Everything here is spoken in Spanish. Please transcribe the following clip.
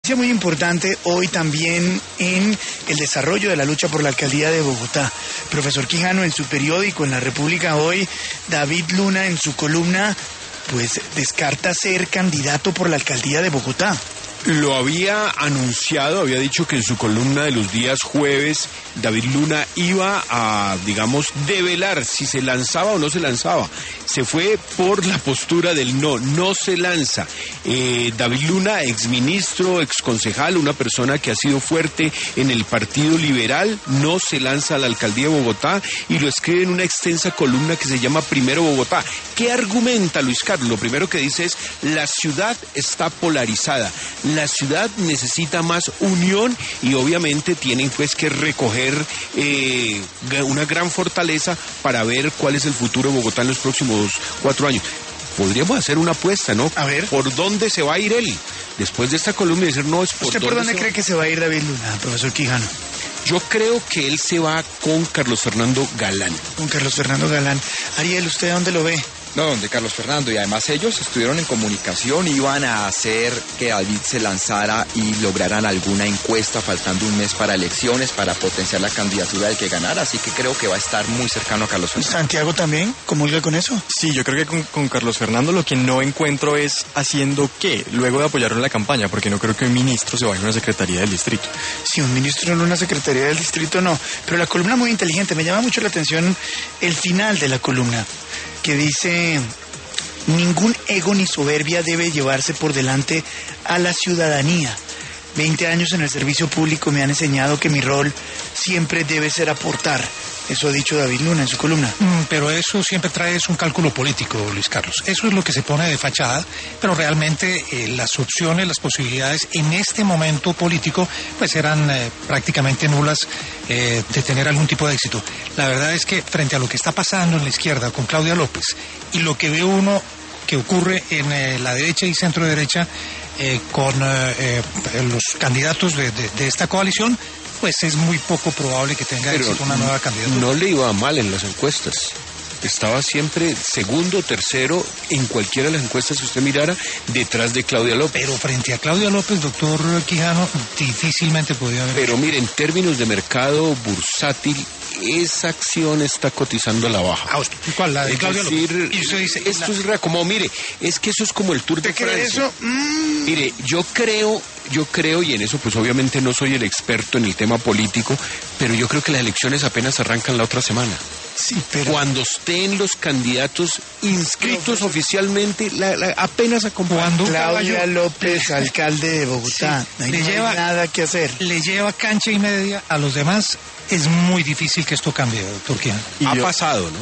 Muy importante hoy también en el desarrollo de la lucha por la alcaldía de Bogotá. Profesor Quijano, en su periódico, en La República Hoy, David Luna en su columna, pues descarta ser candidato por la alcaldía de Bogotá. Lo había anunciado, había dicho que en su columna de los días jueves David Luna iba a, digamos, develar si se lanzaba o no se lanzaba. Se fue por la postura del no se lanza. David Luna, exministro, exconcejal, una persona que ha sido fuerte en el Partido Liberal, no se lanza a la alcaldía de Bogotá y lo escribe en una extensa columna que se llama Primero Bogotá. ¿Qué argumenta Luis Carlos? Lo primero que dice es: la ciudad está polarizada. La ciudad necesita más unión y obviamente tienen pues que recoger una gran fortaleza para ver cuál es el futuro de Bogotá en los próximos 4 años. Podríamos hacer una apuesta, ¿no? A ver. ¿Por dónde se va a ir él? Después de esta columna decir, no, es por ¿Usted por dónde cree que se va a ir David Luna, profesor Quijano? Yo creo que él se va con Carlos Fernando Galán. Con Carlos Fernando Galán. Ariel, ¿usted dónde lo ve? No, de Carlos Fernando, y además ellos estuvieron en comunicación, iban a hacer que David se lanzara y lograran alguna encuesta faltando un mes para elecciones, para potenciar la candidatura del que ganara, así que creo que va a estar muy cercano a Carlos Fernando. ¿Santiago también comulga con eso? Sí, yo creo que con Carlos Fernando lo que no encuentro es haciendo qué, luego de apoyarlo en la campaña, porque no creo que un ministro se vaya a una secretaría del distrito. Sí, un ministro en una secretaría del distrito no, pero la columna muy inteligente, me llama mucho la atención el final de la columna, que dice: ningún ego ni soberbia debe llevarse por delante a la ciudadanía. 20 años en el servicio público me han enseñado que mi rol siempre debe ser aportar. Eso ha dicho David Luna en su columna. Pero eso siempre trae un cálculo político, Luis Carlos. Eso es lo que se pone de fachada, pero realmente las opciones, las posibilidades en este momento político, pues eran prácticamente nulas de tener algún tipo de éxito. La verdad es que frente a lo que está pasando en la izquierda con Claudia López y lo que ve uno que ocurre en la derecha y centro derecha con los candidatos de esta coalición, pues es muy poco probable que tenga éxito una nueva candidatura. No le iba mal en las encuestas. Estaba siempre segundo, tercero, en cualquiera de las encuestas que usted mirara, detrás de Claudia López. Pero frente a Claudia López, doctor Quijano, difícilmente podía haber. Pero mire, en términos de mercado bursátil, esa acción está cotizando a la baja. ¿Cuál? La de Claudia López. Y usted dice, esto es como, mire, es que eso es como el Tour de Francia. ¿Usted cree eso? Mire, yo creo, y en eso pues obviamente no soy el experto en el tema político, pero yo creo que las elecciones apenas arrancan la otra semana. Sí, pero cuando estén los candidatos inscritos oficialmente, apenas acompañando. Claudia López, alcalde de Bogotá, sí, no hay nada que hacer. Le lleva cancha y media a los demás. Es muy difícil que esto cambie, doctor Quijano. Ha pasado, ¿no?